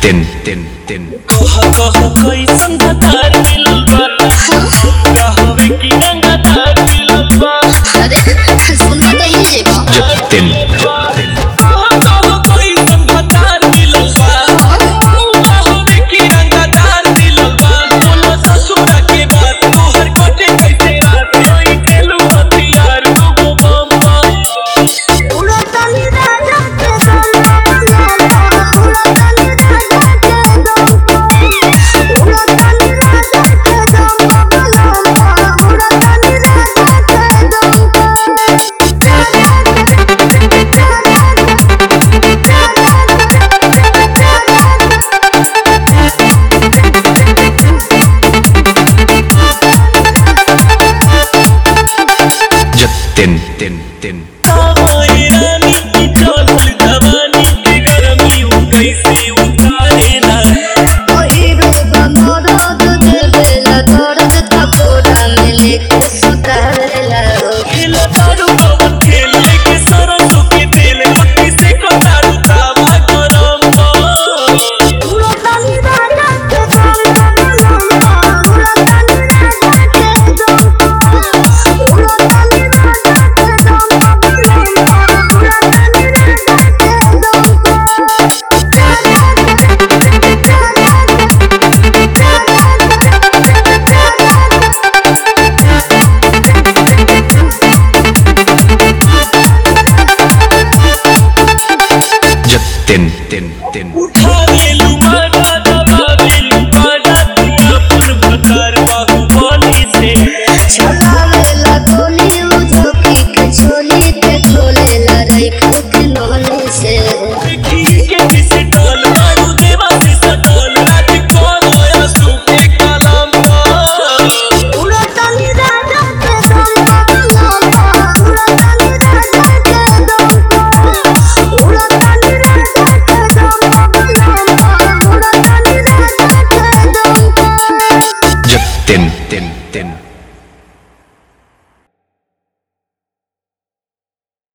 जतिन कैसन भतार मिलल बा कहवे कि रंगदार मिलल बा सुनबा त ही जेबा जतिन कैसन भतार मिलल बा कहवे कि रंगदार मिलल बा बोलो ससुरा के बात तोहर कोटे कैसे रात होई खेलू हथियार दुगो बम्बा उड़ा तनी राजा के दम उड़ा तनी राजा के दम उड़ा तनी राजा के दम उड़ा तनी जतिन तावाई रानी की चोल जवानी की गरमी उ कैसे उतारेला ओही रे बनोरद देवेला दर्द थकोड़ा में लेके सुतावेला खेला तारू पवन खेल लेके सरसों के तेल मक्की से कोतारू तावा गरम बा उड़ा तनी राजा के दम उड़ा तनी राजा के दम उड़ा तनी राजा के दम उड़ा तनी जतिन उठावेलू मारा दबावेलू बाजा तू अपन भतार बाहुबली से चलावेला गोली उठोकी के छोली